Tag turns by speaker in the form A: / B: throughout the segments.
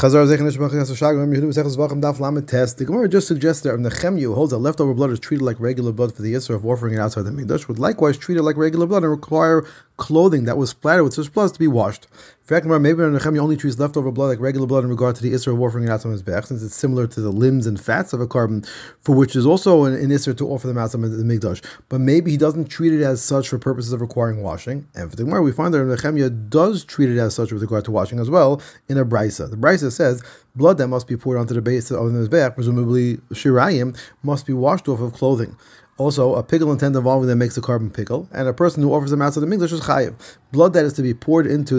A: The Gemara just suggests that Nechemya, who holds that leftover blood is treated like regular blood for the Yisr of offering it outside the Mikdash, would likewise treat it like regular blood and require clothing that was splattered with such blood to be washed. In fact, maybe Nechemya only treats leftover blood like regular blood in regard to the Yisr of offering it outside the Mizbeach, since it's similar to the limbs and fats of a carbon, for which is also an Yisr to offer them outside the Mikdash. But maybe he doesn't treat it as such for purposes of requiring washing. And for the Gemara, we find that Nechemya does treat it as such with regard to washing as well in a Brisa. The Brisa says blood that must be poured onto the base of the Mizbeach, presumably Shirayim, must be washed off of clothing. Also, a pickle intent involving that makes a carbon pickle, and a person who offers them outside the Mikdash is chayiv. Blood that is to be poured into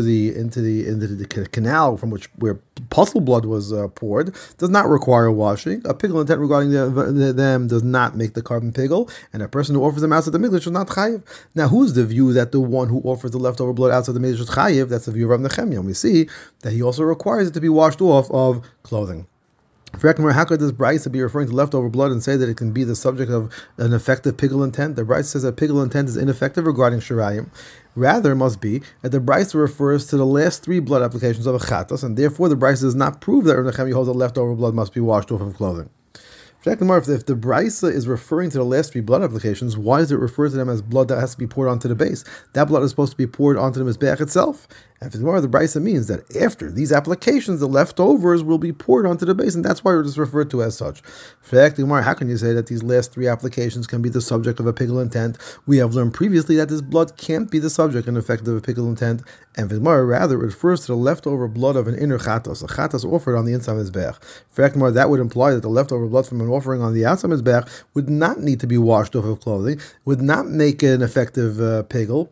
A: the canal from where puzzle blood was poured does not require washing. A pickle intent regarding them does not make the carbon pickle, and a person who offers them outside the Mikdash is not chayiv. Now, who's the view that the one who offers the leftover blood outside the Mikdash is chayiv? That's the view of Rav Nechemya, and we see that he also requires it to be washed off of clothing. How could this Brisa be referring to leftover blood and say that it can be the subject of an effective pickle intent? The Brisa says that pickle intent is ineffective regarding Shirayim. Rather, it must be that the Brisa refers to the last three blood applications of a chatas, and therefore the Brisa does not prove that Rav Nechemya holds that leftover blood must be washed off of clothing. If the Brisa is referring to the last three blood applications, why does it refer to them as blood that has to be poured onto the base? That blood is supposed to be poured onto the Mizbeach itself. And for the Brisa means that after these applications, the leftovers will be poured onto the base, and that's why it is referred to as such. For the how can you say that these last three applications can be the subject of a pickle intent? We have learned previously that this blood can't be the subject and effect of a pickle intent, and for the rather it refers to the leftover blood of an inner chatos, a chatos offered on the inside of Mizbeach. For the that would imply that the leftover blood from an offering on the outside Mizbeach would not need to be washed off of clothing, would not make an effective pickle,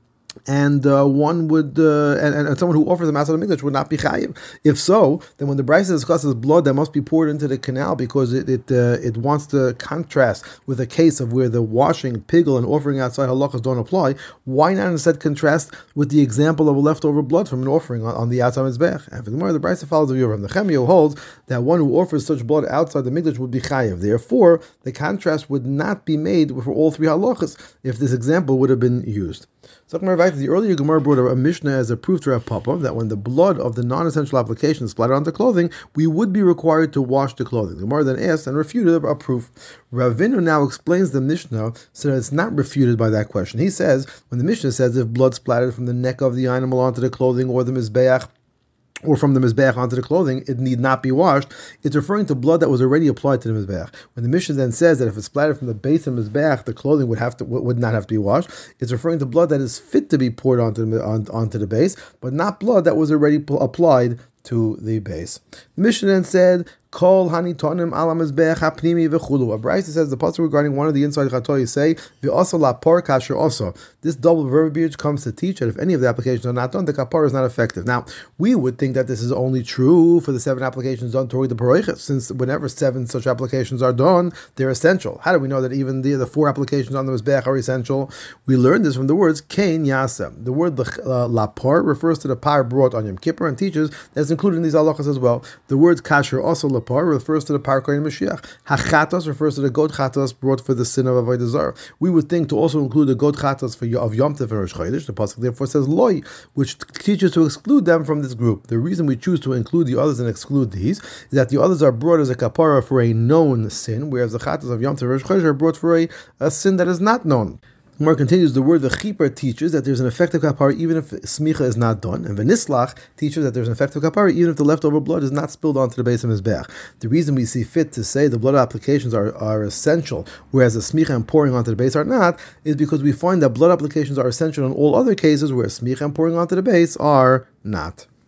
A: and one would and someone who offers them outside the Mikdash would not be chayiv. If so, then when the Brisa discusses blood that must be poured into the canal because it wants to contrast with a case of where the washing, pickle, and offering outside halachas don't apply, why not instead contrast with the example of a leftover blood from an offering on the outside Mizbeach? And for the more, the Brisa follows the view of Nechemya, who holds that one who offers such blood outside the Mikdash would be chayiv. Therefore, the contrast would not be made for all three halachas if this example would have been used. So the earlier Gemara brought a Mishnah as a proof to Rav Papa that when the blood of the non-essential application is splattered onto clothing, we would be required to wash the clothing. The Gemara then asked and refuted a proof. Ravinu now explains the Mishnah so that it's not refuted by that question. He says, when the Mishnah says if blood splattered from the neck of the animal onto the clothing or the Mizbeach, or from the Mizbeach onto the clothing, it need not be washed. It's referring to blood that was already applied to the Mizbeach. When the Mishnah then says that if it's splattered from the base of Mizbeach, the clothing would not have to be washed, it's referring to blood that is fit to be poured onto the base, but not blood that was already applied to the base. The Mishnah then said, Kol hanitonim ala mizbeach hapnimi v'chulu. A Brisa says the pasuk regarding one of the inside chatoi say v'asa lapar kasher also. This double verbiage comes to teach that if any of the applications are not done, the kapar is not effective. Now, we would think that this is only true for the 7 applications done toward the paroiches, since whenever 7 such applications are done, they're essential. How do we know that even the 4 applications on the mizbeach are essential? We learned this from the words kein yasem. The word lapar refers to the par brought on Yom Kippur and teaches that's included in these halachas as well. The words kasher also lapar refers to the par kohen Mashiach. Hachatos refers to the goat chatos brought for the sin of avodah zarah. We would think to also include the goat chatos of Yom Tov and Rosh Chodesh. The pasuk therefore says loy, which teaches to exclude them from this group. The reason we choose to include the others and exclude these is that the others are brought as a kapara for a known sin, whereas the chatos of Yom Tov and Rosh Chodesh are brought for a sin that is not known. Gemara continues, the word v'chipar teaches that there's an effective kapara even if smicha is not done, and v'nislach teaches that there's an effective kapara even if the leftover blood is not spilled onto the base of Mizbeach. The reason we see fit to say the blood applications are essential, whereas the smicha and pouring onto the base are not, is because we find that blood applications are essential in all other cases where smicha and pouring onto the base are not.